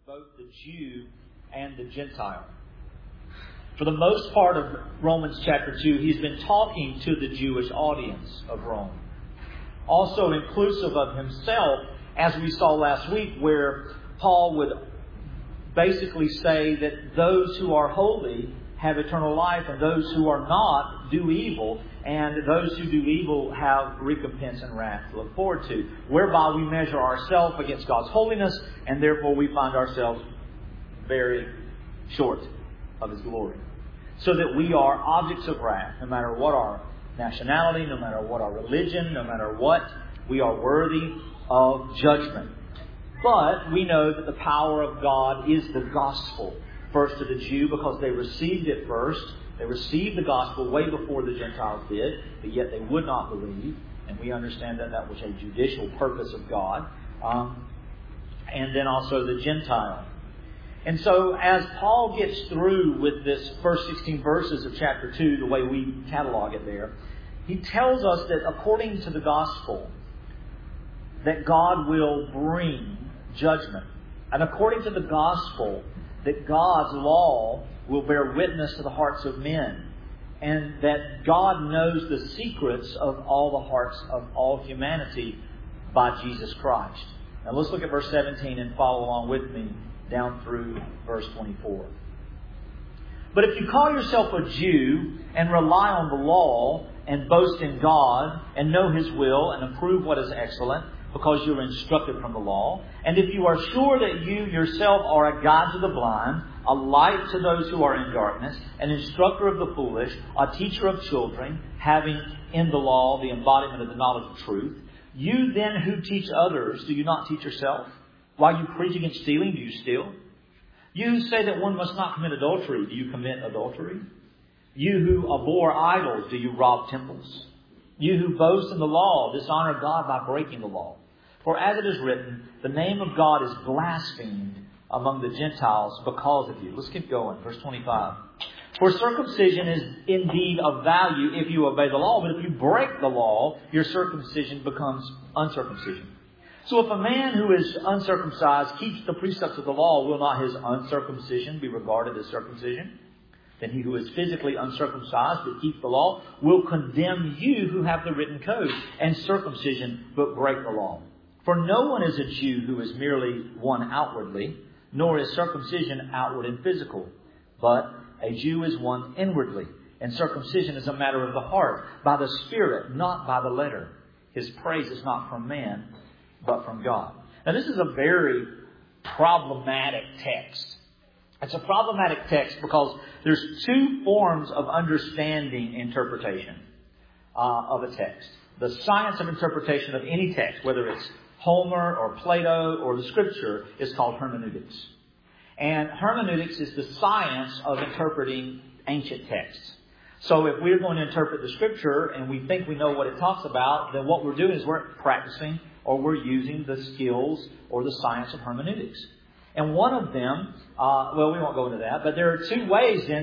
both the Jew and the Gentile. For the most part of Romans chapter 2, he's been talking to the Jewish audience of Rome. Also inclusive of himself, as we saw last week, where Paul would basically say that those who are holy have eternal life, and those who are not do evil, and those who do evil have recompense and wrath to look forward to, whereby we measure ourselves against God's holiness, and therefore we find ourselves very short of His glory. So that we are objects of wrath, no matter what our nationality, no matter what our religion, no matter what, we are worthy of judgment. But we know that the power of God is the gospel. First to the Jew, because they received it first. They received the gospel way before the Gentiles did, but yet they would not believe. And we understand that that was a judicial purpose of God. And then also the Gentile. And so as Paul gets through with this first 16 verses of chapter 2, the way we catalog it there, he tells us that according to the gospel, that God will bring judgment. And according to the gospel, that God's law will bear witness to the hearts of men. And that God knows the secrets of all the hearts of all humanity by Jesus Christ. Now let's look at verse 17 and follow along with me down through verse 24. But if you call yourself a Jew and rely on the law and boast in God and know His will and approve what is excellent, because you are instructed from the law, and if you are sure that you yourself are a guide to the blind, a light to those who are in darkness, an instructor of the foolish, a teacher of children, having in the law the embodiment of the knowledge of truth, you then who teach others, do you not teach yourself? While you preach against stealing, do you steal? You who say that one must not commit adultery, do you commit adultery? You who abhor idols, do you rob temples? You who boast in the law, dishonor God by breaking the law. For as it is written, the name of God is blasphemed among the Gentiles because of you. Let's keep going. Verse 25. For circumcision is indeed of value if you obey the law, but if you break the law, your circumcision becomes uncircumcision. So if a man who is uncircumcised keeps the precepts of the law, will not his uncircumcision be regarded as circumcision? Then he who is physically uncircumcised but keeps the law will condemn you who have the written code and circumcision but break the law. For no one is a Jew who is merely one outwardly, nor is circumcision outward and physical. But a Jew is one inwardly, and circumcision is a matter of the heart, by the Spirit, not by the letter. His praise is not from man, but from God. Now this is a very problematic text. It's a problematic text because there's two forms of understanding interpretation of a text. The science of interpretation of any text, whether it's Homer or Plato or the Scripture, is called hermeneutics. And hermeneutics is the science of interpreting ancient texts. So if we're going to interpret the Scripture and we think we know what it talks about, then what we're doing is we're practicing or we're using the skills or the science of hermeneutics. And one of them, we won't go into that, but there are two ways then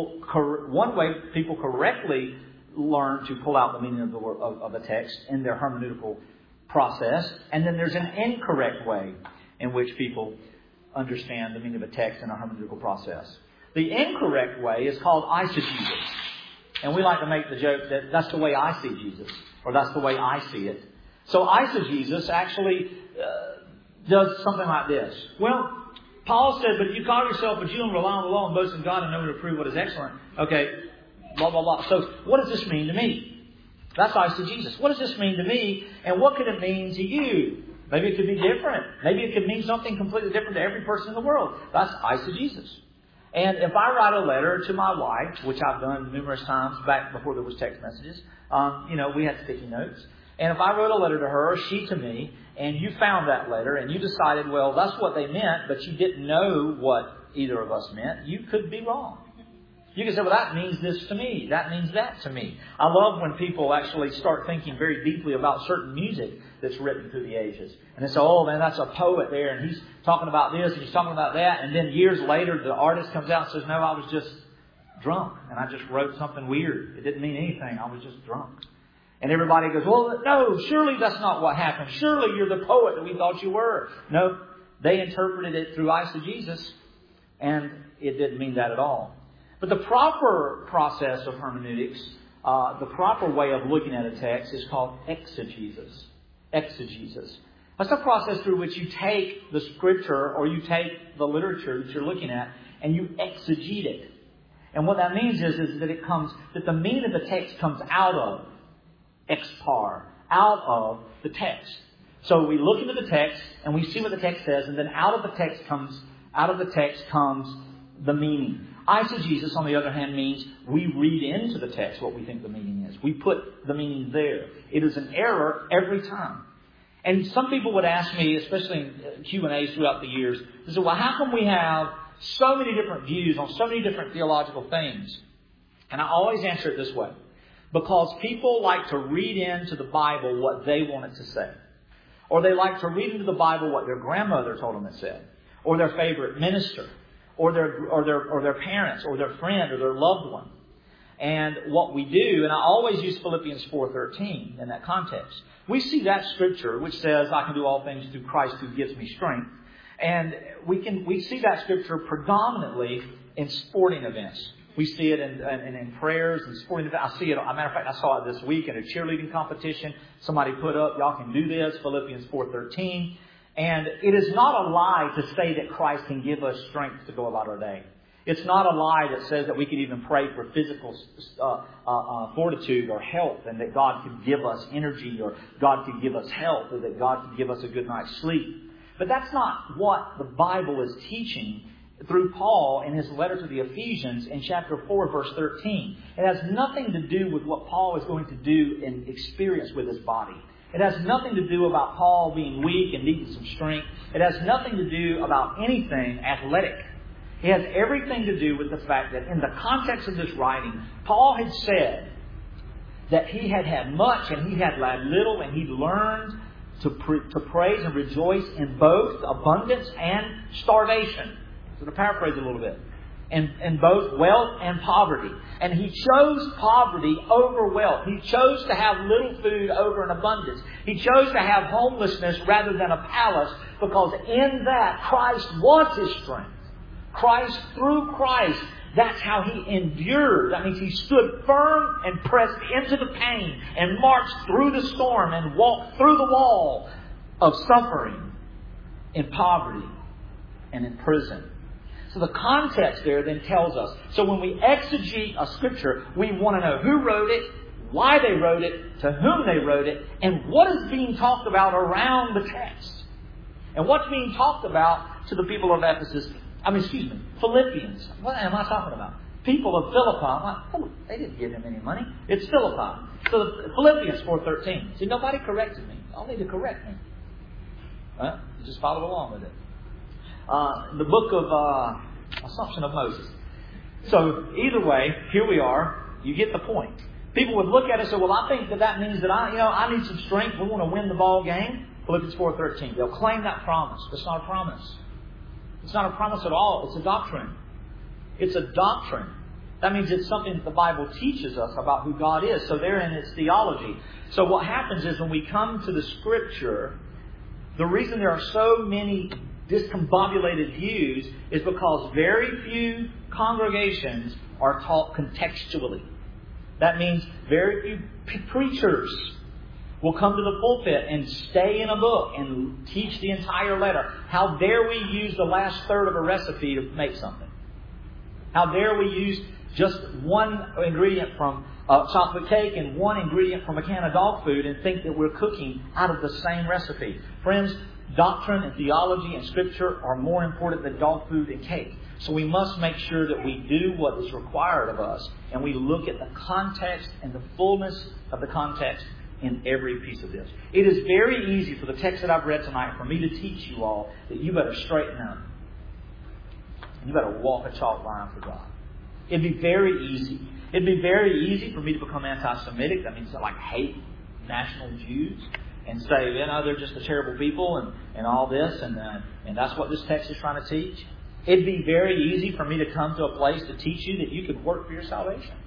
one way people correctly learn to pull out the meaning of a text in their hermeneutical process. And then there's an incorrect way in which people understand the meaning of a text in a hermeneutical process. The incorrect way is called eisegesis. And we like to make the joke that that's the way I see Jesus, or that's the way I see it. So eisegesis actually does something like this. Well, Paul said, but if you call yourself a Jew and rely on the law and boast in God and know to approve what is excellent, okay, blah, blah, blah. So what does this mean to me? That's eisegesis. What does this mean to me? And what could it mean to you? Maybe it could be different. Maybe it could mean something completely different to every person in the world. That's eisegesis. And if I write a letter to my wife, which I've done numerous times back before there was text messages, we had sticky notes. And if I wrote a letter to her, or she to me, and you found that letter and you decided, well, that's what they meant, but you didn't know what either of us meant, you could be wrong. You can say, well, that means this to me. That means that to me. I love when people actually start thinking very deeply about certain music that's written through the ages. And they say, oh, man, that's a poet there, and he's talking about this, and he's talking about that. And then years later, the artist comes out and says, no, I was just drunk, and I just wrote something weird. It didn't mean anything. I was just drunk. And everybody goes, well, no, surely that's not what happened. Surely you're the poet that we thought you were. No, They interpreted it through eisegesis, and it didn't mean that at all. But the proper process of hermeneutics, the proper way of looking at a text is called exegesis. Exegesis. That's the process through which you take the Scripture or you take the literature that you're looking at and you exegete it. And what that means is that the meaning of the text comes out of expar, out of the text. So we look into the text and we see what the text says, and then out of the text comes the meaning. Eisegesis, on the other hand, means we read into the text what we think the meaning is. We put the meaning there. It is an error every time. And some people would ask me, especially in Q&As throughout the years, they say, well, how come we have so many different views on so many different theological things? And I always answer it this way. Because people like to read into the Bible what they want it to say. Or they like to read into the Bible what their grandmother told them it said. Or their favorite minister. Or their parents, or their friend, or their loved one. And what we do, and I always use Philippians 4:13 in that context. We see that scripture which says, I can do all things through Christ who gives me strength. And we see that scripture predominantly in sporting events. We see it in prayers and sporting events. I see it, as a matter of fact, I saw it this week in a cheerleading competition. Somebody put up, y'all can do this, Philippians 4:13. And it is not a lie to say that Christ can give us strength to go about our day. It's not a lie that says that we can even pray for physical fortitude or health, and that God can give us energy, or God can give us health, or that God can give us a good night's sleep. But that's not what the Bible is teaching through Paul in his letter to the Ephesians in chapter 4, verse 13. It has nothing to do with what Paul is going to do and experience with his body. It has nothing to do about Paul being weak and needing some strength. It has nothing to do about anything athletic. It has everything to do with the fact that in the context of this writing, Paul had said that he had had much and he had had little, and he'd learned to praise and rejoice in both abundance and starvation. So to paraphrase a little bit. In both wealth and poverty. And he chose poverty over wealth. He chose to have little food over an abundance. He chose to have homelessness rather than a palace, because in that Christ was his strength. Through Christ, that's how he endured. That means he stood firm and pressed into the pain and marched through the storm and walked through the wall of suffering in poverty and in prison. So the context there then tells us. So when we exegete a scripture, we want to know who wrote it, why they wrote it, to whom they wrote it, and what is being talked about around the text. And what's being talked about to the people of Ephesus. Philippians. What am I talking about? People of Philippi. They didn't give him any money. It's Philippi. So Philippians 4:13. See, nobody corrected me. Y'all need to correct me. You just follow along with it. The book of Assumption of Moses. So either way, here we are. You get the point. People would look at it and say, well, I think that means that I need some strength. We want to win the ball game. Philippians 4:13. They'll claim that promise. It's not a promise. It's not a promise at all. It's a doctrine. It's a doctrine. That means it's something that the Bible teaches us about who God is. So therein it's theology. So what happens is when we come to the Scripture, the reason there are so many discombobulated views is because very few congregations are taught contextually. That means very few preachers will come to the pulpit and stay in a book and teach the entire letter. How dare we use the last third of a recipe to make something? How dare we use just one ingredient from chocolate cake and one ingredient from a can of dog food and think that we're cooking out of the same recipe? Friends, doctrine and theology and Scripture are more important than dog food and cake. So we must make sure that we do what is required of us, and we look at the context and the fullness of the context in every piece of this. It is very easy for the text that I've read tonight for me to teach you all that you better straighten up. And you better walk a chalk line for God. It'd be very easy. It'd be very easy for me to become anti-Semitic. That means I hate national Jews and say, they're just a terrible people and all this, and that's what this text is trying to teach. It'd be very easy for me to come to a place to teach you that you could work for your salvation,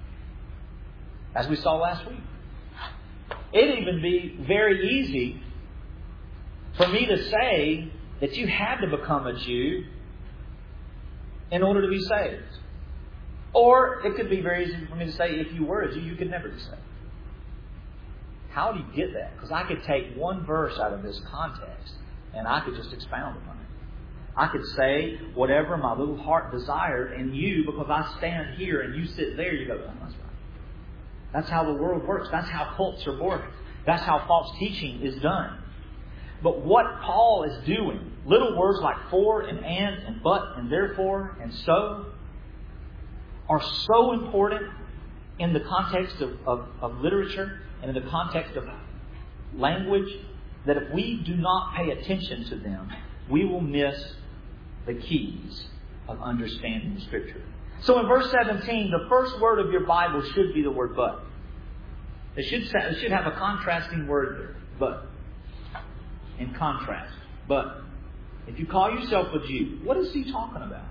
as we saw last week. It'd even be very easy for me to say that you had to become a Jew in order to be saved. Or it could be very easy for me to say, if you were a Jew, you could never be saved. How do you get that? Because I could take one verse out of this context and I could just expound upon it. I could say whatever my little heart desired, and you, because I stand here and you sit there, you go, oh, that's right. That's how the world works. That's how cults are born. That's how false teaching is done. But what Paul is doing, little words like for and but and therefore and so, are so important in the context of literature and in the context of language that if we do not pay attention to them, we will miss the keys of understanding the Scripture. So in verse 17, the first word of your Bible should be the word but. It should have a contrasting word there. But. In contrast. But. If you call yourself a Jew, what is he talking about?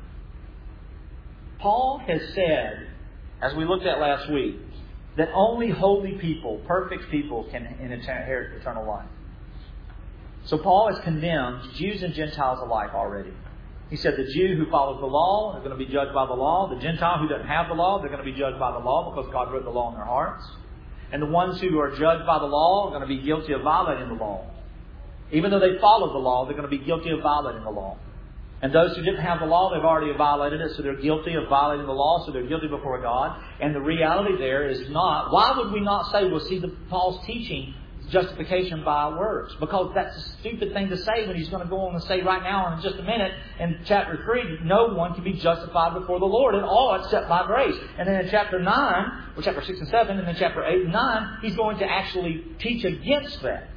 Paul has said, as we looked at last week, that only holy people, perfect people, can inherit eternal life. So Paul has condemned Jews and Gentiles alike already. He said the Jew who follows the law is going to be judged by the law. The Gentile who doesn't have the law, they're going to be judged by the law because God wrote the law in their hearts. And the ones who are judged by the law are going to be guilty of violating the law. Even though they followed the law, they're going to be guilty of violating the law. And those who didn't have the law, they've already violated it, so they're guilty of violating the law, so they're guilty before God. And the reality there is not, why would we not say, well, see, Paul's teaching justification by works? Because that's a stupid thing to say when he's going to go on and say right now in just a minute in chapter 3, no one can be justified before the Lord at all except by grace. And then in chapter 9, or chapter 6 and 7, and then chapter 8 and 9, he's going to actually teach against that.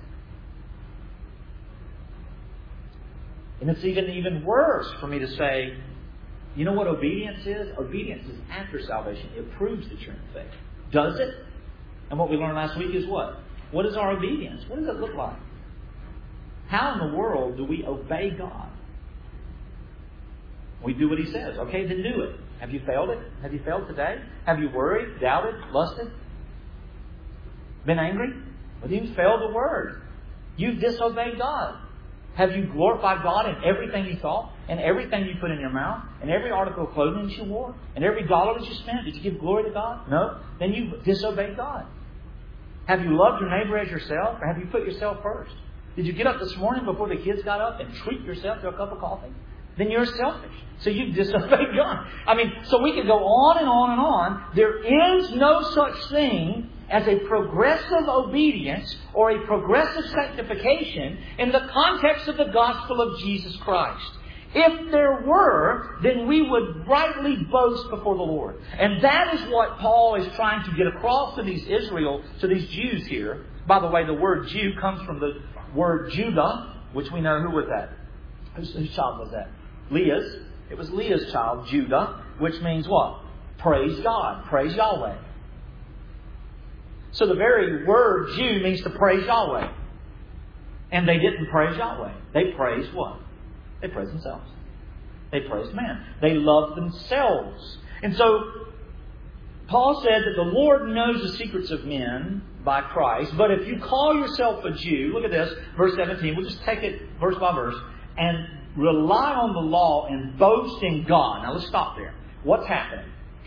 And it's even worse for me to say, you know what obedience is? Obedience is after salvation. It proves that you're in faith. Does it? And what we learned last week is what? What is our obedience? What does it look like? How in the world do we obey God? We do what He says. Okay, then do it. Have you failed it? Have you failed today? Have you worried, doubted, lusted? Been angry? Well, you've failed the Word. You've disobeyed God. Have you glorified God in everything you thought, and everything you put in your mouth, and every article of clothing that you wore, and every dollar that you spent? Did you give glory to God? No? Then you disobeyed God. Have you loved your neighbor as yourself, or have you put yourself first? Did you get up this morning before the kids got up and treat yourself to a cup of coffee? Then you're selfish. So you've disobeyed God. So we could go on and on and on. There is no such thing as a progressive obedience or a progressive sanctification in the context of the gospel of Jesus Christ. If there were, then we would rightly boast before the Lord. And that is what Paul is trying to get across to these Jews here. By the way, the word Jew comes from the word Judah, which we know who was that? Whose child was that? Leah's. It was Leah's child, Judah, which means what? Praise God. Praise Yahweh. So the very word Jew means to praise Yahweh. And they didn't praise Yahweh. They praised what? They praised themselves. They praised man. They loved themselves. And so Paul said that the Lord knows the secrets of men by Christ. But if you call yourself a Jew, look at this, verse 17. We'll just take it verse by verse. And rely on the law and boast in God. Now let's stop there. What's happening?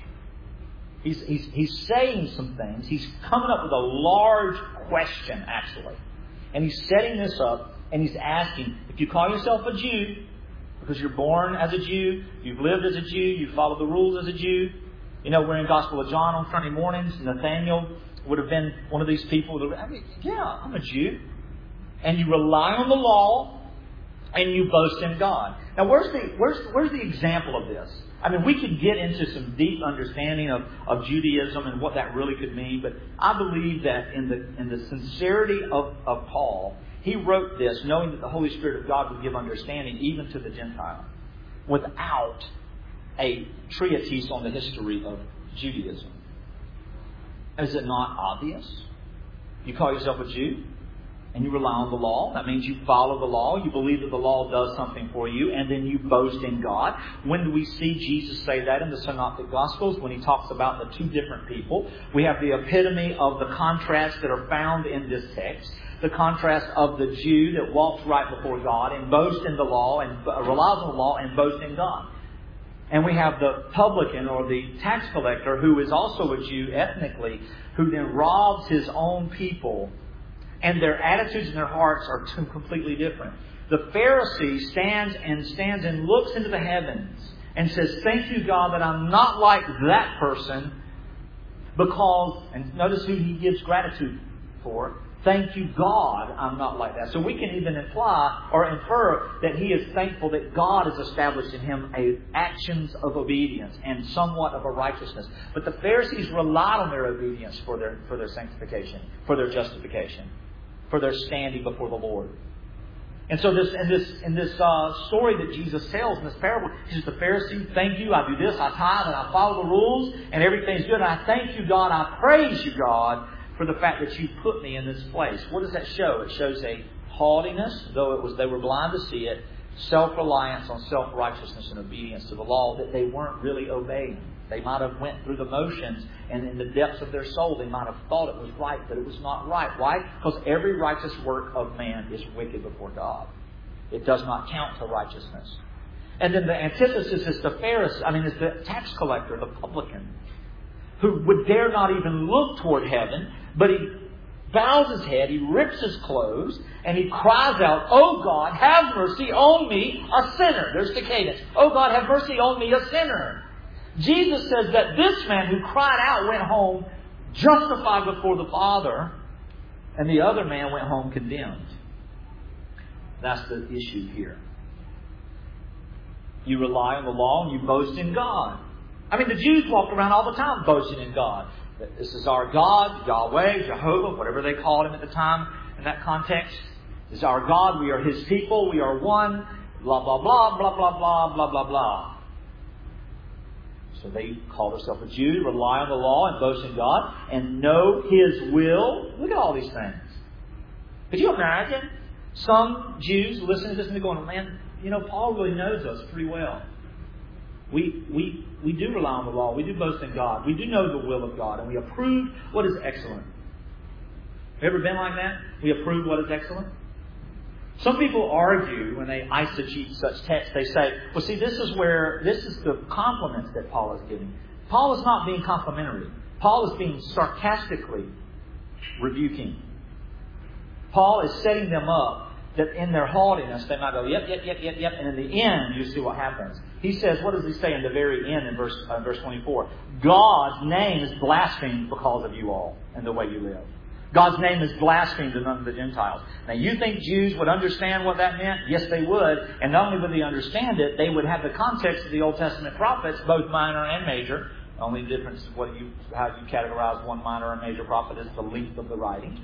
He's saying some things. He's coming up with a large question, actually. And he's setting this up, and he's asking, if you call yourself a Jew, because you're born as a Jew, you've lived as a Jew, you follow the rules as a Jew. You know, we're in Gospel of John on Sunday mornings. Nathaniel would have been one of these people. I'm a Jew. And you rely on the law, and you boast in God. Now, where's the example of this? We could get into some deep understanding of Judaism and what that really could mean, but I believe that in the sincerity of Paul, he wrote this knowing that the Holy Spirit of God would give understanding even to the Gentile, without a treatise on the history of Judaism. Is it not obvious? You call yourself a Jew? And you rely on the law. That means you follow the law. You believe that the law does something for you. And then you boast in God. When do we see Jesus say that in the Synoptic Gospels? When he talks about the two different people. We have the epitome of the contrasts that are found in this text. the contrast of the Jew that walks right before God and boasts in the law and relies on the law and boasts in God. And we have the publican or the tax collector who is also a Jew ethnically, who then robs his own people. And their attitudes and their hearts are two completely different. The Pharisee stands and looks into the heavens and says, thank you, God, that I'm not like that person, because, and notice who he gives gratitude for. Thank you, God, I'm not like that. So we can even imply or infer that he is thankful that God has established in him actions of obedience and somewhat of a righteousness. But the Pharisees relied on their obedience for their sanctification, for their justification, for their standing before the Lord. And so in this story that Jesus tells in this parable, he says, the Pharisee, thank you, I do this, I tithe, and I follow the rules, and everything's good. And I thank you, God, I praise you, God, for the fact that you put me in this place. What does that show? It shows a haughtiness, though they were blind to see it, self-reliance on self-righteousness and obedience to the law that they weren't really obeying. They might have went through the motions, and in the depths of their soul they might have thought it was right, but it was not right. Why? Because every righteous work of man is wicked before God. It does not count for righteousness. And then the antithesis is the Pharisee, is the tax collector, the publican, who would dare not even look toward heaven, but he bows his head, he rips his clothes, and he cries out, "Oh God, have mercy on me, a sinner." There's the cadence. "Oh God, have mercy on me, a sinner." Jesus says that this man who cried out went home justified before the Father, and the other man went home condemned. That's the issue here. You rely on the law and you boast in God. The Jews walked around all the time boasting in God. This is our God, Yahweh, Jehovah, whatever they called him at the time in that context. This is our God, we are His people, we are one, blah, blah, blah, blah, blah, blah, blah, blah, blah. So they call themselves a Jew, rely on the law and boast in God, and know His will. Look at all these things. Could you imagine some Jews listening to this and they're going, man, Paul really knows us pretty well. We do rely on the law. We do boast in God. We do know the will of God. And we approve what is excellent. Have you ever been like that? We approve what is excellent? Some people argue when they eisegete such texts. They say, well, see, this is the compliments that Paul is giving. Paul is not being complimentary. Paul is being sarcastically rebuking. Paul is setting them up that in their haughtiness they might go, yep. And in the end, you see what happens. He says, what does he say in the very end in verse 24? God's name is blasphemed because of you all and the way you live. God's name is blasphemed among the Gentiles. Now, you think Jews would understand what that meant? Yes, they would. And not only would they understand it, they would have the context of the Old Testament prophets, both minor and major. The only difference is how you categorize one minor and major prophet is the length of the writing.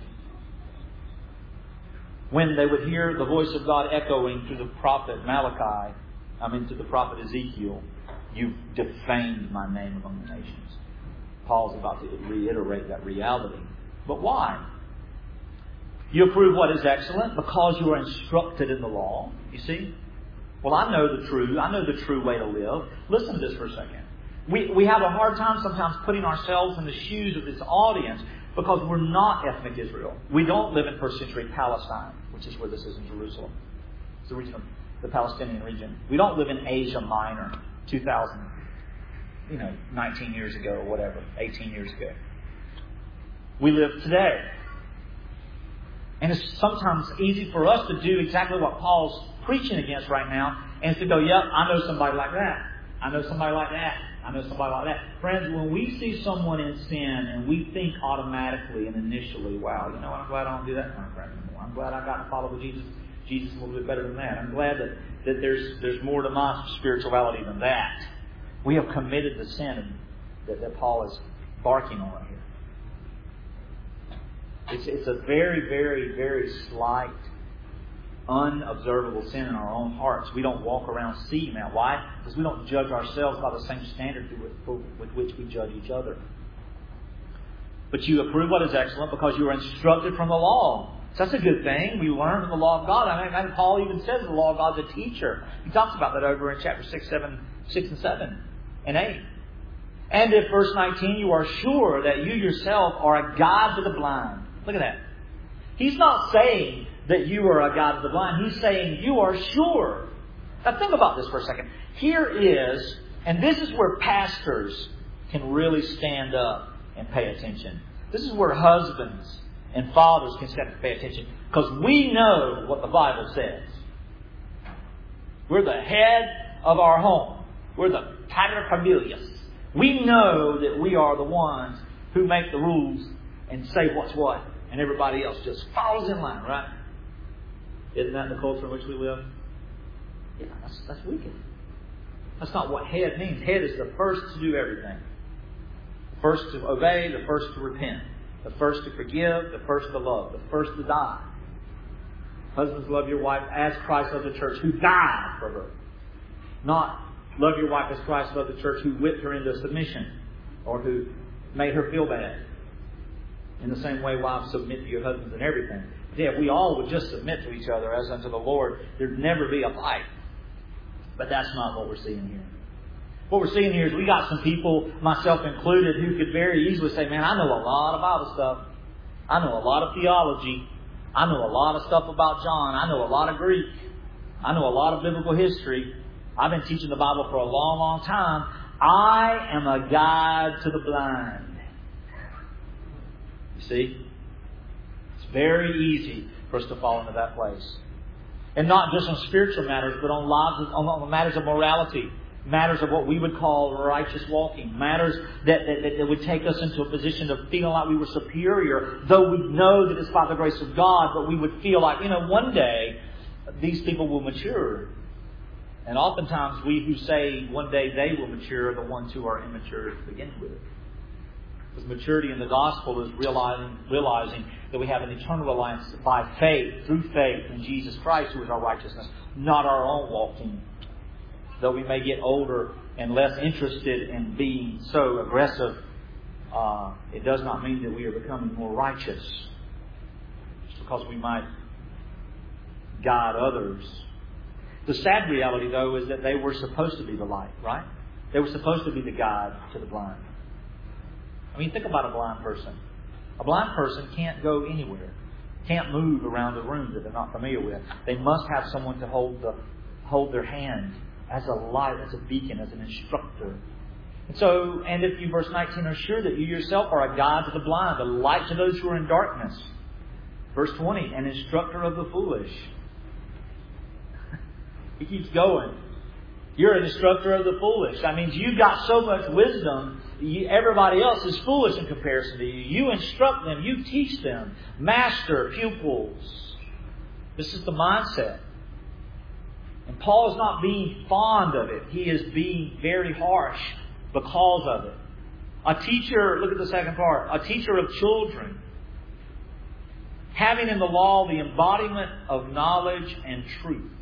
When they would hear the voice of God echoing to the prophet Malachi, to the prophet Ezekiel, you've defamed my name among the nations. Paul's about to reiterate that reality. But why? You approve what is excellent because you are instructed in the law. You see? Well, I know the true way to live. Listen to this for a second. We have a hard time sometimes putting ourselves in the shoes of this audience because we're not ethnic Israel. We don't live in first century Palestine, which is where this is in Jerusalem. It's the region of the Palestinian region. We don't live in Asia Minor 19 years ago or whatever, 18 years ago. We live today. And it's sometimes easy for us to do exactly what Paul's preaching against right now, and it's to go, yep, I know somebody like that. I know somebody like that. I know somebody like that. Friends, when we see someone in sin and we think automatically and initially, wow, I'm glad I don't do that kind of crap anymore. I'm glad I got to follow Jesus a little bit better than that. I'm glad that there's more to my spirituality than that. We have committed the sin that Paul is barking on here. It's a very, very, very slight, unobservable sin in our own hearts. We don't walk around seeing that. Why? Because we don't judge ourselves by the same standard with which we judge each other. But you approve what is excellent because you are instructed from the law. So that's a good thing. We learn from the law of God. And Paul even says the law of God's a teacher. He talks about that over in chapter 6 and 7 and 8. And if, verse 19, you are sure that you yourself are a guide to the blind. Look at that. He's not saying that you are a guide to the blind. He's saying you are sure. Now think about this for a second. Here is, and this is where pastors can really stand up and pay attention. This is where husbands and fathers can stand up and pay attention. Because we know what the Bible says. We're the head of our home. We're the paterfamilias. We know that we are the ones who make the rules and say what's what. And everybody else just follows in line, right? Isn't that the culture in which we live? Yeah, that's wicked. That's not what head means. Head is the first to do everything. The first to obey, the first to repent. The first to forgive, the first to love, the first to die. Husbands, love your wife as Christ loved the church, who died for her. Not love your wife as Christ loved the church, who whipped her into submission or who made her feel bad. In the same way, wives, submit to your husbands in everything. Yeah, if we all would just submit to each other as unto the Lord, there'd never be a fight. But that's not what we're seeing here. What we're seeing here is we got some people, myself included, who could very easily say, man, I know a lot of Bible stuff. I know a lot of theology. I know a lot of stuff about John. I know a lot of Greek. I know a lot of biblical history. I've been teaching the Bible for a long, long time. I am a guide to the blind. You see? It's very easy for us to fall into that place. And not just on spiritual matters, but on matters of morality. Matters of what we would call righteous walking. Matters that would take us into a position of feeling like we were superior. Though we know that it's by the grace of God, but we would feel like, one day these people will mature. And oftentimes we who say one day they will mature are the ones who are immature to begin with. Because maturity in the gospel is realizing that we have an eternal reliance by faith, through faith in Jesus Christ, who is our righteousness, not our own walking. Though we may get older and less interested in being so aggressive, it does not mean that we are becoming more righteous. Just because we might guide others. The sad reality, though, is that they were supposed to be the light, right? They were supposed to be the guide to the blind. I mean, think about a blind person. A blind person can't go anywhere. Can't move around the room that they're not familiar with. They must have someone to hold their hand as a light, as a beacon, as an instructor. And if you, verse 19, are sure that you yourself are a guide to the blind, a light to those who are in darkness. Verse 20, an instructor of the foolish. He keeps going. You're an instructor of the foolish. That means you've got so much wisdom, everybody else is foolish in comparison to you. You instruct them, you teach them. Master, pupils. This is the mindset. And Paul is not being fond of it. He is being very harsh because of it. A teacher, look at the second part, a teacher of children, having in the law the embodiment of knowledge and truth.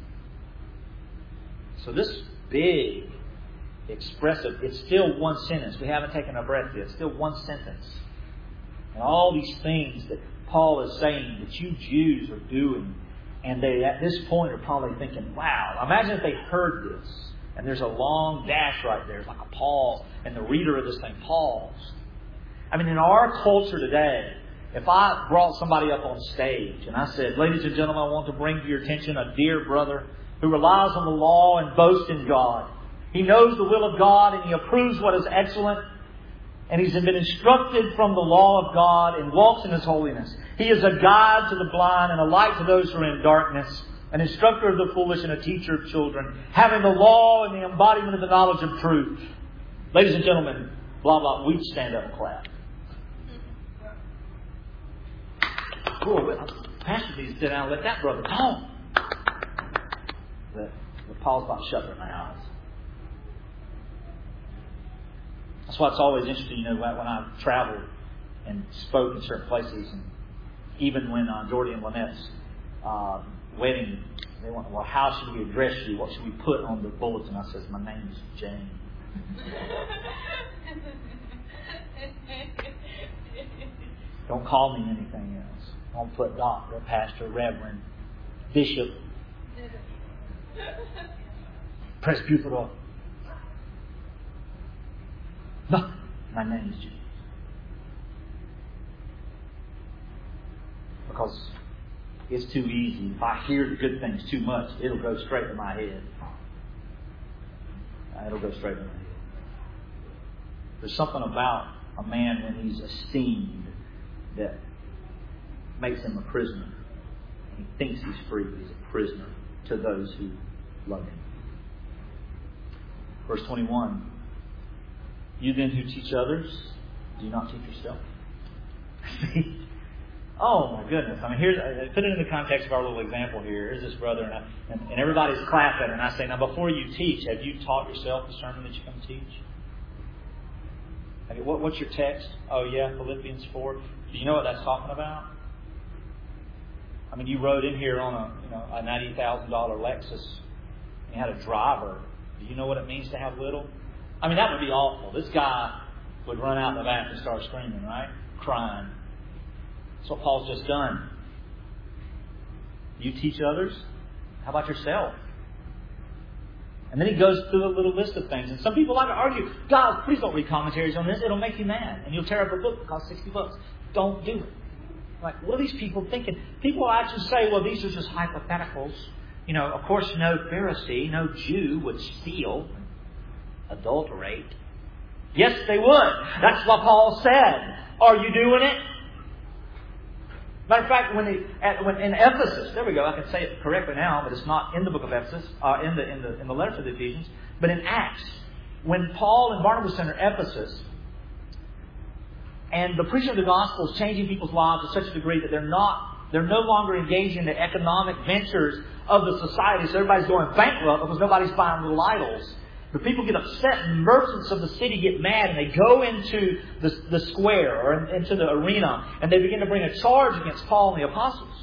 So this big, expressive, it's still one sentence. We haven't taken a breath yet. It's still one sentence. And all these things that Paul is saying that you Jews are doing, and they, at this point, are probably thinking, wow, imagine if they heard this. And there's a long dash right there. It's like a pause. And the reader of this thing paused. I mean, in our culture today, if I brought somebody up on stage and I said, ladies and gentlemen, I want to bring to your attention a dear brother who relies on the law and boasts in God. He knows the will of God and he approves what is excellent. And he's been instructed from the law of God and walks in His holiness. He is a guide to the blind and a light to those who are in darkness, an instructor of the foolish and a teacher of children, having the law and the embodiment of the knowledge of truth. Ladies and gentlemen, blah, blah, we'd stand up and clap. Cool. Pastor needs to sit down and let that brother talk. The Paul's about to shut their mouths. That's why it's always interesting, when I traveled and spoke in certain places, and even when Jordy and Lynette's wedding, they went, well, how should we address you? What should we put on the bulletin? I says, my name is Jane. Don't call me anything else. Don't put doctor, pastor, reverend, bishop, presbyteral. No, my name is Jesus. Because it's too easy. If I hear the good things too much, it'll go straight to my head. It'll go straight to my head. There's something about a man when he's esteemed that makes him a prisoner. He thinks he's free, but he's a prisoner to those who love him. Verse 21. You then who teach others, do you not teach yourself? Oh my goodness. I mean, I put it in the context of our little example here. Here's this brother, and everybody's clapping, and I say, now before you teach, have you taught yourself the sermon that you come teach? Okay, what's your text? Oh yeah, Philippians 4. Do you know what that's talking about? I mean, you rode in here on a $90,000 Lexus, and you had a driver. Do you know what it means to have little? I mean, that would be awful. This guy would run out in the back and start screaming, right? Crying. That's what Paul's just done. You teach others? How about yourself? And then he goes through a little list of things. And some people like to argue, God, please don't read commentaries on this. It'll make you mad. And you'll tear up a book that costs $60. Don't do it. Like, what are these people thinking? People will actually say, well, these are just hypotheticals. You know, of course, no Pharisee, no Jew would steal, adulterate. Yes, they would. That's what Paul said. Are you doing it? Matter of fact, when in Ephesus, there we go. I can say it correctly now, but it's not in the book of Ephesus, in the letter to the Ephesians, but in Acts, when Paul and Barnabas enter Ephesus, and the preaching of the gospel is changing people's lives to such a degree that they're no longer engaged in the economic ventures of the society, so everybody's going bankrupt because nobody's buying little idols. The people get upset, and merchants of the city get mad, and they go into the square or into the arena, and they begin to bring a charge against Paul and the apostles.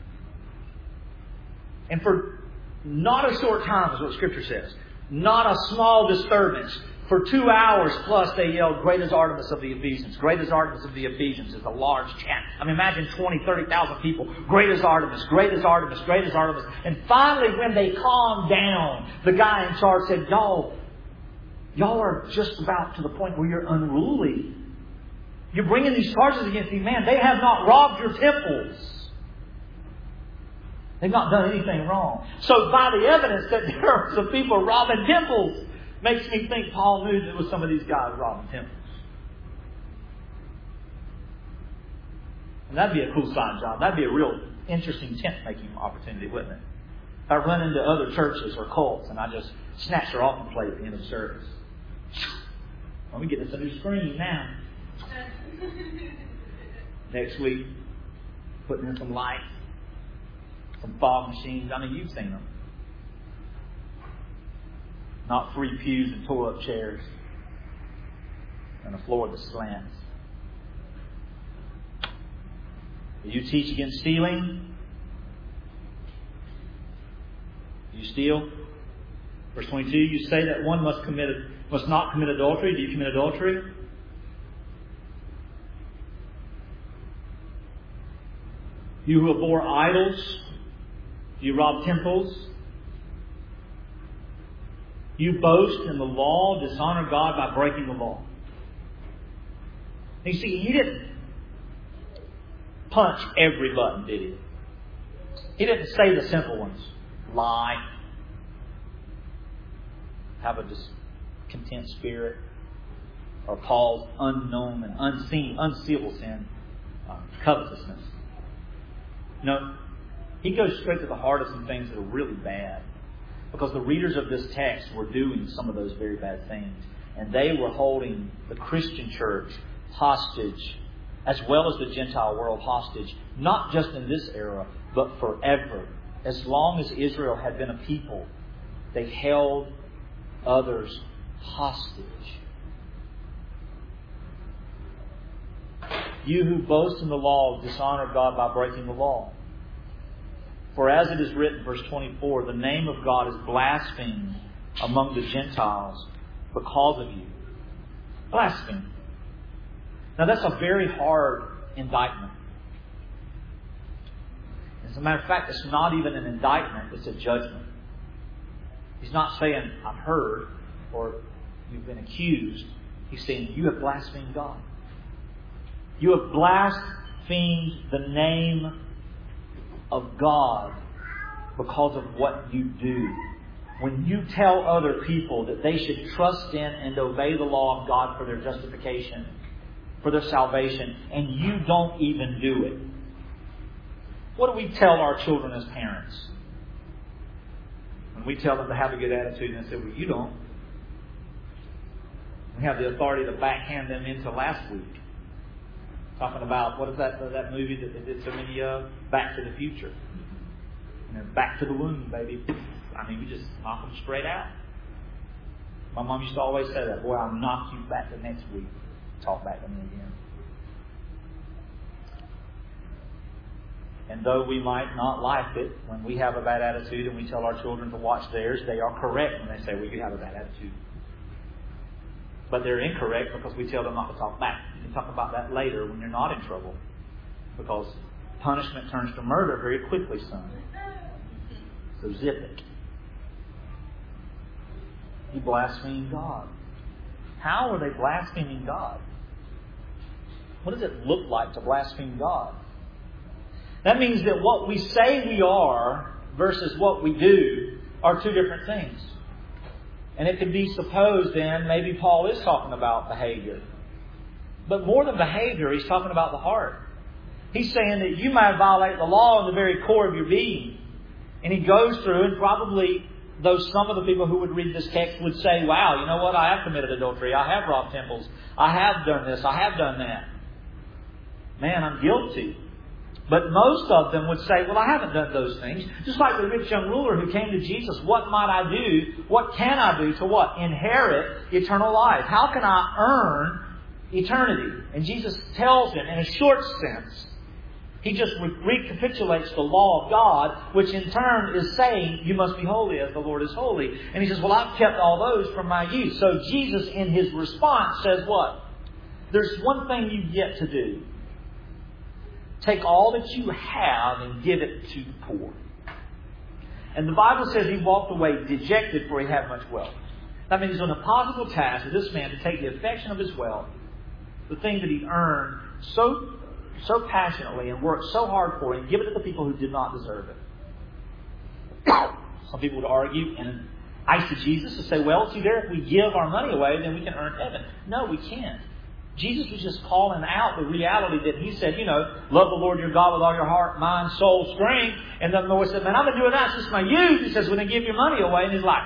And for not a short time, is what Scripture says, not a small disturbance, for 2 hours plus they yelled, "Great is Artemis of the Ephesians. Great is Artemis of the Ephesians." It's a large chant. I mean, imagine 20, 30,000 people. Great is Artemis. Great is Artemis. Great is Artemis. And finally, when they calmed down, the guy in charge said, Y'all are just about to the point where you're unruly. You're bringing these charges against me. Man, they have not robbed your temples. They've not done anything wrong. So by the evidence that there are some people robbing temples, makes me think Paul knew that it was some of these guys robbing temples. And that'd be a cool side job. That'd be a real interesting tent-making opportunity, wouldn't it? If I run into other churches or cults and I just snatch their offering plate at the end of the service. Let me get this a new screen now. Next week, putting in some lights, some fog machines. I mean, you've seen them. Not free pews and tore up chairs. And a floor that slants. Do you teach against stealing? Do you steal? Verse 22, you say that one must not commit adultery. Do you commit adultery? You who abhor idols, do you rob temples? You boast in the law, dishonor God by breaking the law. You see, he didn't punch every button, did he? He didn't say the simple ones. Lie. Have a discontent spirit. Or Paul's unknown and unseen, unseeable sin, covetousness. No, he goes straight to the heart of some things that are really bad. Because the readers of this text were doing some of those very bad things. And they were holding the Christian church hostage, as well as the Gentile world hostage, not just in this era, but forever. As long as Israel had been a people, they held others hostage. You who boast in the law dishonor God by breaking the law. For as it is written, verse 24, the name of God is blasphemed among the Gentiles because of you. Blasphemed. Now that's a very hard indictment. As a matter of fact, it's not even an indictment, it's a judgment. He's not saying, I've heard, or you've been accused. He's saying, you have blasphemed God. You have blasphemed the name of God because of what you do. When you tell other people that they should trust in and obey the law of God for their justification, for their salvation, and you don't even do it. What do we tell our children as parents? When we tell them to have a good attitude and they say, well, you don't. We have the authority to backhand them into last week. Talking about, what is that movie that they did so many of? Back to the Future. Back to the womb, baby. I mean, we just knock them straight out. My mom used to always say that. Boy, I'll knock you back the next week. Talk back to me again. And though we might not like it when we have a bad attitude and we tell our children to watch theirs, they are correct when they say, well, you have a bad attitude. But they're incorrect because we tell them not to talk back. You can talk about that later when you're not in trouble. Because punishment turns to murder very quickly, son. So zip it. You blaspheme God. How are they blaspheming God? What does it look like to blaspheme God? That means that what we say we are versus what we do are two different things. And it could be supposed then, maybe Paul is talking about behavior. But more than behavior, he's talking about the heart. He's saying that you might violate the law in the very core of your being. And he goes through, and probably though some of the people who would read this text would say, wow, you know what, I have committed adultery, I have robbed temples, I have done this, I have done that. Man, I'm guilty. But most of them would say, well, I haven't done those things. Just like the rich young ruler who came to Jesus, what might I do? What can I do to what? Inherit eternal life. How can I earn eternity? And Jesus tells him, in a short sense, he just recapitulates the law of God, which in turn is saying, you must be holy as the Lord is holy. And he says, well, I've kept all those from my youth. So Jesus, in his response, says what? There's one thing you've yet to do. Take all that you have and give it to the poor. And the Bible says he walked away dejected, for he had much wealth. That means it's an impossible task for this man to take the affection of his wealth, the thing that he earned so passionately and worked so hard for, and give it to the people who did not deserve it. Some people would argue and ice to Jesus to say, well, see there, if we give our money away, then we can earn heaven. No, we can't. Jesus was just calling out the reality that he said, love the Lord your God with all your heart, mind, soul, strength. And then the Lord said, man, I've been doing that since my youth. He says, when they give your money away, and he's like,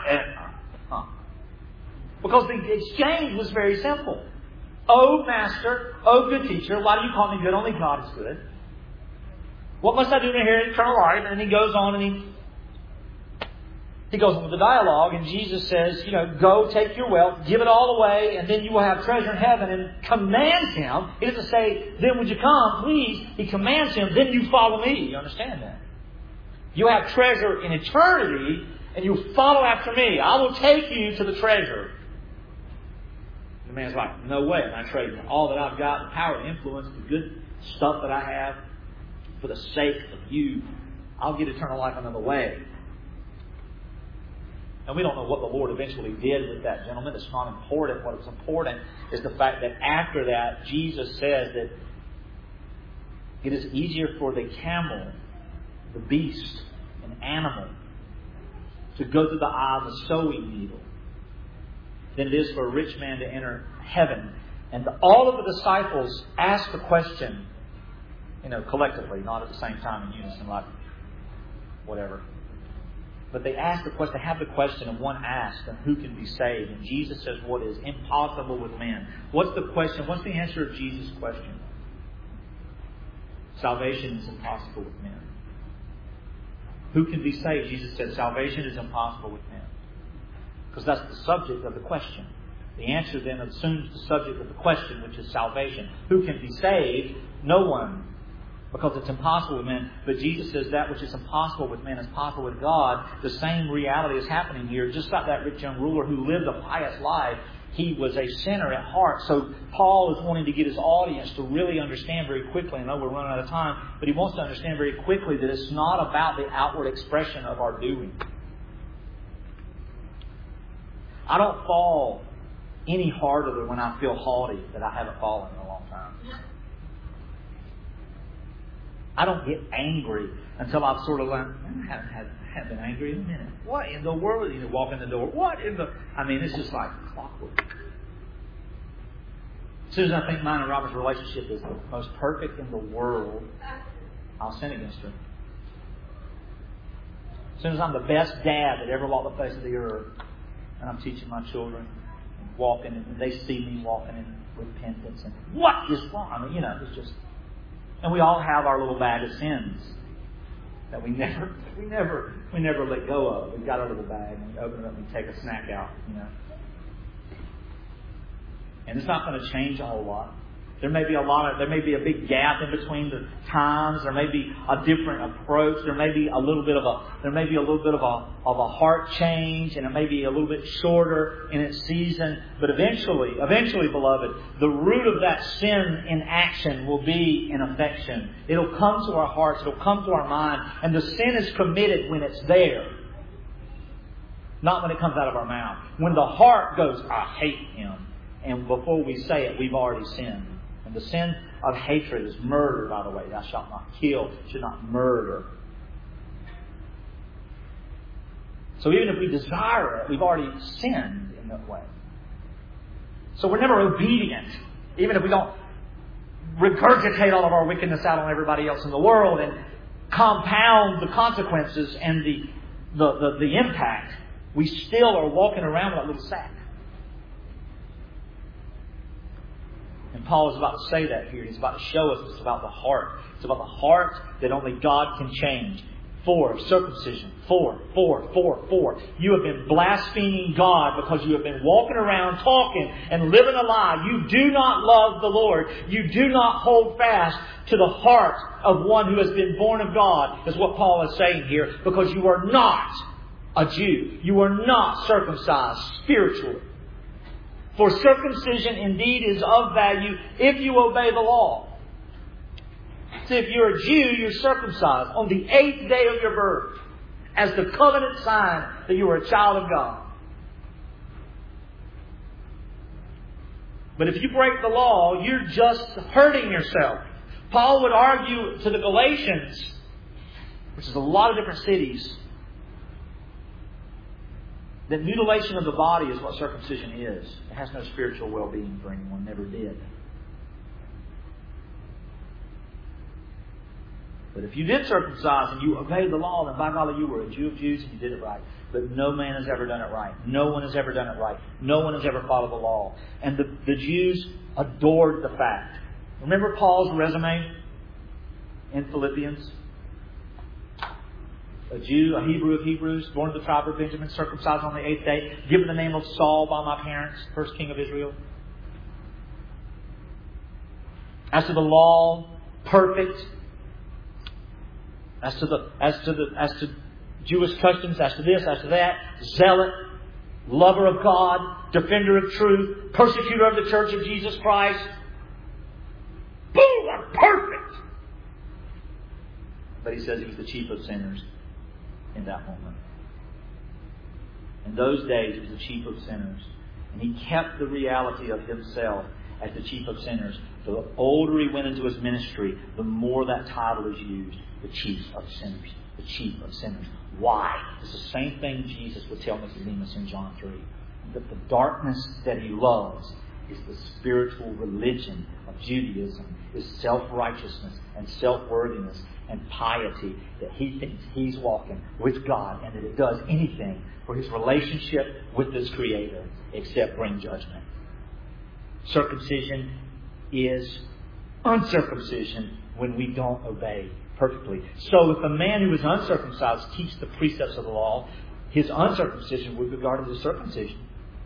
Because the exchange was very simple. Oh, master, oh, good teacher, why do you call me good? Only God is good. What must I do to inherit eternal life? And he goes on and he goes on with the dialogue, and Jesus says, go take your wealth, give it all away, and then you will have treasure in heaven, and commands him. He doesn't say, then would you come, please? He commands him, then you follow me. You understand that? You have treasure in eternity, and you follow after me. I will take you to the treasure. The man's like, no way am I trading all that I've got, the power and influence, the good stuff that I have, for the sake of you. I'll get eternal life another way. And we don't know what the Lord eventually did with that gentleman. It's not important. What is important is the fact that after that, Jesus says that it is easier for the camel, the beast, an animal, to go through the eye of the sewing needle than it is for a rich man to enter heaven. And all of the disciples asked the question, collectively, not at the same time in unison, like whatever. But they asked the question, they have the question, and one asked, and who can be saved? And Jesus says what is impossible with men. What's the question? What's the answer of Jesus' question? Salvation is impossible with men. Who can be saved? Jesus said salvation is impossible with men. Because that's the subject of the question. The answer then assumes the subject of the question, which is salvation. Who can be saved? No one. Because it's impossible with men. But Jesus says that which is impossible with men is possible with God. The same reality is happening here. Just like that rich young ruler who lived a pious life, he was a sinner at heart. So Paul is wanting to get his audience to really understand very quickly. I know we're running out of time, but he wants to understand very quickly that it's not about the outward expression of our doing. I don't fall any harder than when I feel haughty that I haven't fallen in a long time. I don't get angry until I've sort of learned, I haven't been angry in a minute. What in the world? You walk in the door. It's just like clockwork. As soon as I think mine and Robert's relationship is the most perfect in the world, I'll sin against her. As soon as I'm the best dad that ever walked the face of the earth, and I'm teaching my children and walking, and they see me walking in repentance, and what is wrong? It's just. And we all have our little bag of sins that we never let go of. We've got our little bag, and we open it up and we take a snack out, And it's not going to change a whole lot. There may be a big gap in between the times. There may be a different approach. There may be a little bit of a heart change, and it may be a little bit shorter in its season. But eventually, beloved, the root of that sin in action will be in affection. It'll come to our hearts. It'll come to our mind, and the sin is committed when it's there, not when it comes out of our mouth. When the heart goes, "I hate him," and before we say it, we've already sinned. And the sin of hatred is murder, by the way. Thou shalt not kill, should not murder. So even if we desire it, we've already sinned in that way. So we're never obedient, even if we don't regurgitate all of our wickedness out on everybody else in the world and compound the consequences and the impact. We still are walking around with that little sack. And Paul is about to say that here. He's about to show us it's about the heart. It's about the heart that only God can change. 4, circumcision. 4. You have been blaspheming God because you have been walking around talking and living a lie. You do not love the Lord. You do not hold fast to the heart of one who has been born of God, is what Paul is saying here, because you are not a Jew. You are not circumcised spiritually. For circumcision indeed is of value if you obey the law. So if you're a Jew, you're circumcised on the 8th day of your birth as the covenant sign that you are a child of God. But if you break the law, you're just hurting yourself. Paul would argue to the Galatians, which is a lot of different cities, that mutilation of the body is what circumcision is. It has no spiritual well-being for anyone. Never did. But if you did circumcise and you obeyed the law, then by golly, you were a Jew of Jews and you did it right. But no man has ever done it right. No one has ever done it right. No one has ever followed the law. And the Jews adored the fact. Remember Paul's resume in Philippians? A Jew, a Hebrew of Hebrews, born of the tribe of Benjamin, circumcised on the 8th day, given the name of Saul by my parents, first king of Israel. As to the law, perfect. As to Jewish customs, as to this, as to that, zealot, lover of God, defender of truth, persecutor of the church of Jesus Christ. Boom! I'm perfect! But he says he was the chief of sinners in that moment. In those days, he was the chief of sinners. And he kept the reality of himself as the chief of sinners. The older he went into his ministry, the more that title is used. The chief of sinners. The chief of sinners. Why? It's the same thing Jesus would tell Nicodemus in John 3. That the darkness that he loves is the spiritual religion of Judaism, is self-righteousness and self-worthiness and piety, that he thinks he's walking with God and that it does anything for his relationship with his Creator except bring judgment. Circumcision is uncircumcision when we don't obey perfectly. So if a man who is uncircumcised keeps the precepts of the law, his uncircumcision would be regarded as circumcision.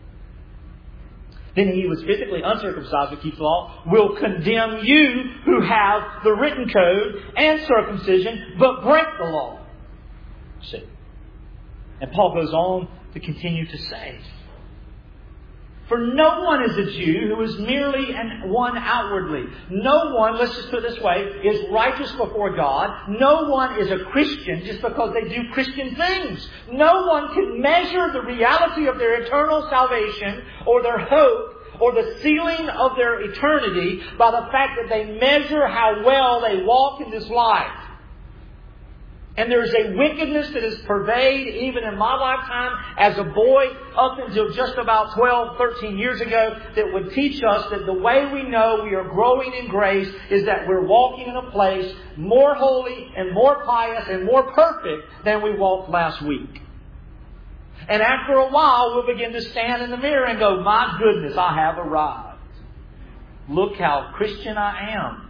Then he who is physically uncircumcised but keeps the law will condemn you who have the written code and circumcision but break the law. See? And Paul goes on to continue to say, for no one is a Jew who is merely one outwardly. No one, let's just put it this way, is righteous before God. No one is a Christian just because they do Christian things. No one can measure the reality of their eternal salvation or their hope or the ceiling of their eternity by the fact that they measure how well they walk in this life. And there's a wickedness that is pervaded even in my lifetime as a boy up until just about 12, 13 years ago that would teach us that the way we know we are growing in grace is that we're walking in a place more holy and more pious and more perfect than we walked last week. And after a while, we'll begin to stand in the mirror and go, my goodness, I have arrived. Look how Christian I am.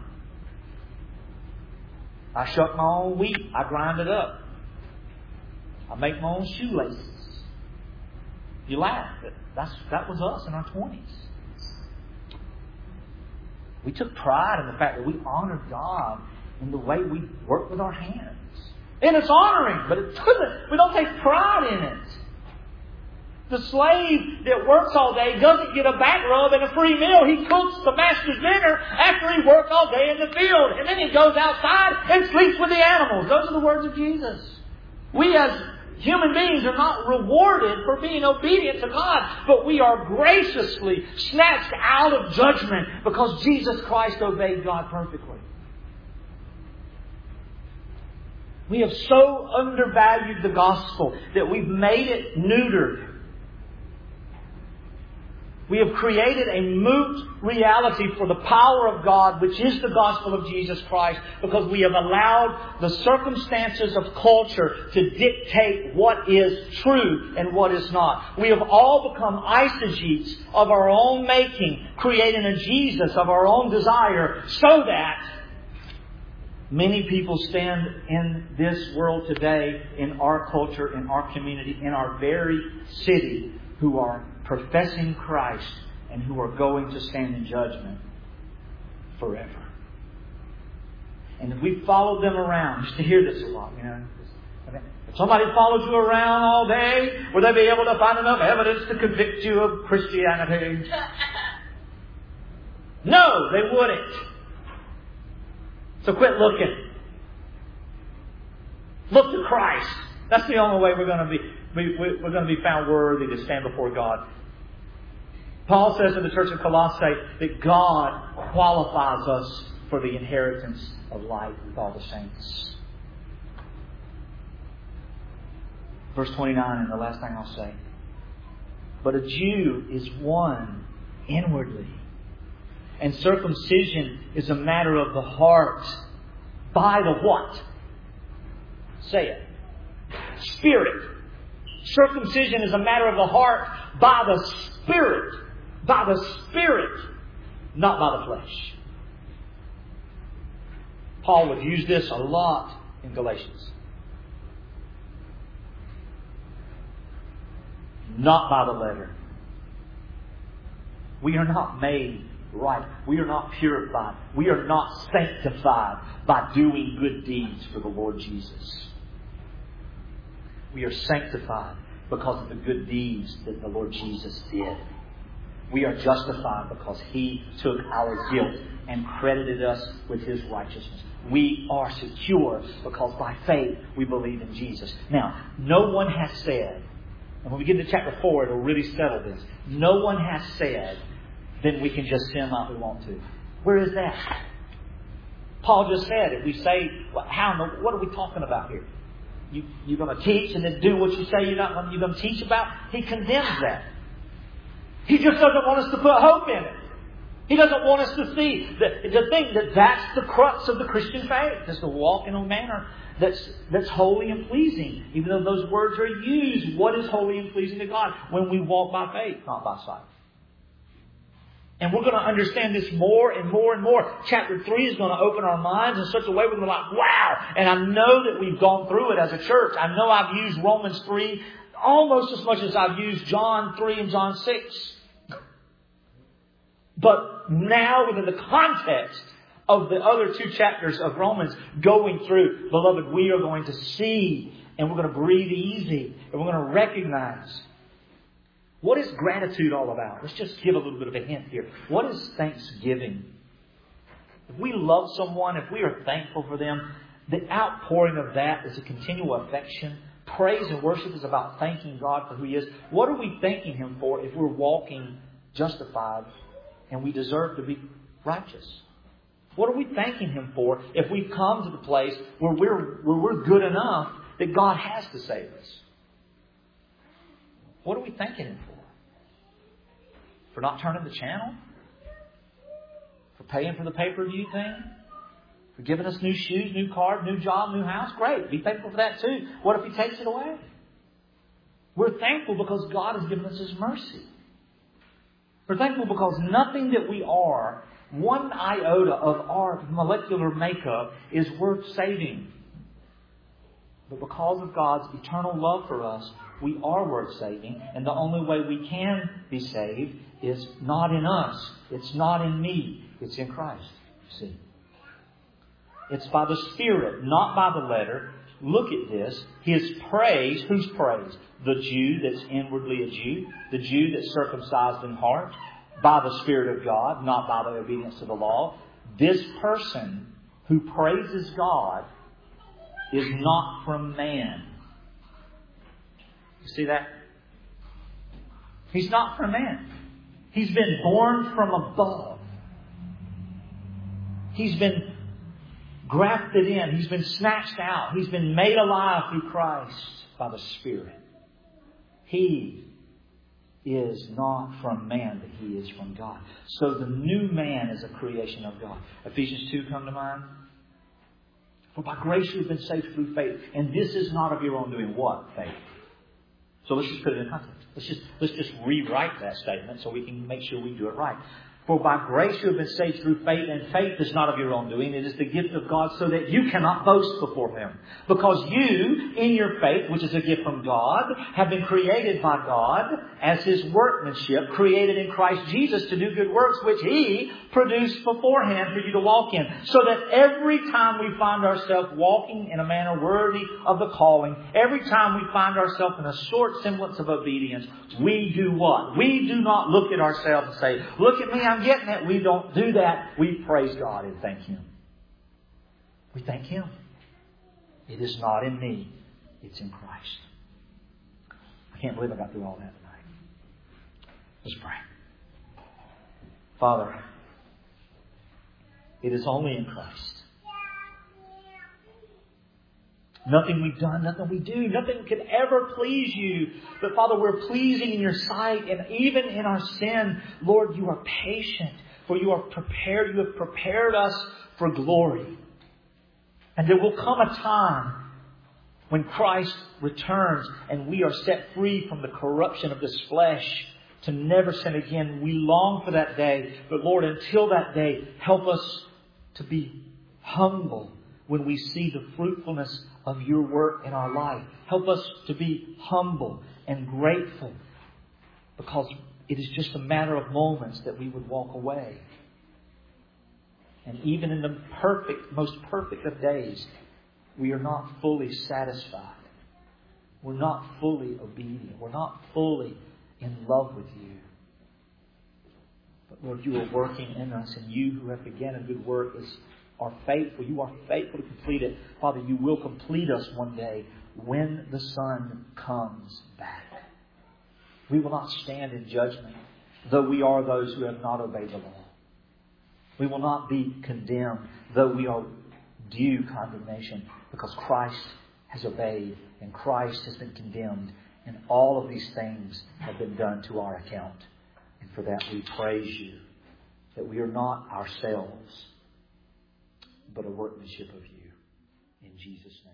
I shuck my own wheat. I grind it up. I make my own shoelaces. You laugh. That was us in our 20s. We took pride in the fact that we honored God in the way we work with our hands. And it's honoring, but we don't take pride in it. The slave that works all day doesn't get a back rub and a free meal. He cooks the master's dinner after he worked all day in the field. And then he goes outside and sleeps with the animals. Those are the words of Jesus. We as human beings are not rewarded for being obedient to God, but we are graciously snatched out of judgment because Jesus Christ obeyed God perfectly. We have so undervalued the gospel that we've made it neutered. We have created a moot reality for the power of God, which is the gospel of Jesus Christ, because we have allowed the circumstances of culture to dictate what is true and what is not. We have all become eisegetes of our own making, creating a Jesus of our own desire, so that many people stand in this world today, in our culture, in our community, in our very city, who are professing Christ and who are going to stand in judgment forever. And if we followed them around, just to hear this a lot, if somebody followed you around all day, would they be able to find enough evidence to convict you of Christianity? No, they wouldn't. So quit looking. Look to Christ. That's the only way we're going to be found worthy to stand before God. Paul says to the church of Colossae that God qualifies us for the inheritance of life with all the saints. Verse 29, and the last thing I'll say. But a Jew is one inwardly, and circumcision is a matter of the heart. By the what? Say it. Spirit. Circumcision is a matter of the heart by the Spirit. By the Spirit, not by the flesh. Paul would use this a lot in Galatians. Not by the letter. We are not made right. We are not purified. We are not sanctified by doing good deeds for the Lord Jesus. We are sanctified because of the good deeds that the Lord Jesus did. We are justified because He took our guilt and credited us with His righteousness. We are secure because by faith we believe in Jesus. Now, no one has said, and when we get into chapter 4, it'll really settle this. No one has said, then we can just sin like we want to. Where is that? Paul just said it. We say, what are we talking about here? You're going to teach and then do what you say you're going to teach about? He condemns that. He just doesn't want us to put hope in it. He doesn't want us to see, to think that that's the crux of the Christian faith, is to walk in a manner that's holy and pleasing. Even though those words are used, what is holy and pleasing to God? When we walk by faith, not by sight. And we're going to understand this more and more and more. Chapter 3 is going to open our minds in such a way we're like, wow! And I know that we've gone through it as a church. I know I've used Romans 3 almost as much as I've used John 3 and John 6. But now within the context of the other two chapters of Romans going through, beloved, we are going to see and we're going to breathe easy and we're going to recognize. What is gratitude all about? Let's just give a little bit of a hint here. What is thanksgiving? If we love someone, if we are thankful for them, the outpouring of that is a continual affection. Praise and worship is about thanking God for who He is. What are we thanking Him for if we're walking justified, and we deserve to be righteous. What are we thanking Him for if we've come to the place where we're good enough that God has to save us? What are we thanking Him for? For not turning the channel? For paying for the pay-per-view thing? For giving us new shoes, new car, new job, new house? Great. Be thankful for that too. What if He takes it away? We're thankful because God has given us His mercy. We're thankful because nothing that we are, one iota of our molecular makeup, is worth saving. But because of God's eternal love for us, we are worth saving. And the only way we can be saved is not in us. It's not in me. It's in Christ. See? It's by the Spirit, not by the letter. Look at this. His praise. Whose praise? The Jew that's inwardly a Jew. The Jew that's circumcised in heart. By the Spirit of God, not by the obedience to the law. This person who praises God is not from man. You see that? He's not from man. He's been born from above. He's been grafted in. He's been snatched out. He's been made alive through Christ by the Spirit. He is not from man, but he is from God. So the new man is a creation of God. Ephesians 2 come to mind. For by grace you have been saved through faith. And this is not of your own doing. What? Faith. So let's just put it in context. Let's just rewrite that statement so we can make sure we do it right. For by grace you have been saved through faith, and faith is not of your own doing. It is the gift of God so that you cannot boast before Him. Because you, in your faith, which is a gift from God, have been created by God as His workmanship, created in Christ Jesus to do good works, which He produced beforehand for you to walk in. So that every time we find ourselves walking in a manner worthy of the calling, every time we find ourselves in a short semblance of obedience, we do what? We do not look at ourselves and say, look at me, I'm getting it. We don't do that. We praise God and thank Him. We thank Him. It is not in me. It's in Christ. I can't believe I got through all that tonight. Let's pray. Father, it is only in Christ. Nothing we've done, nothing we do, nothing could ever please You. But Father, we're pleasing in Your sight. And even in our sin, Lord, You are patient. For You are prepared. You have prepared us for glory. And there will come a time when Christ returns and we are set free from the corruption of this flesh to never sin again. We long for that day. But Lord, until that day, help us to be humble when we see the fruitfulness of Your work in our life. Help us to be humble and grateful, because it is just a matter of moments that we would walk away. And even in the most perfect of days, we are not fully satisfied. We're not fully obedient. We're not fully in love with You. But Lord, You are working in us, and You who have begun a good work are faithful. You are faithful to complete it. Father, You will complete us one day when the Son comes back. We will not stand in judgment, though we are those who have not obeyed the law. We will not be condemned, though we are due condemnation, because Christ has obeyed and Christ has been condemned, and all of these things have been done to our account. And for that we praise You, that we are not ourselves, but a workmanship of You. In Jesus' name.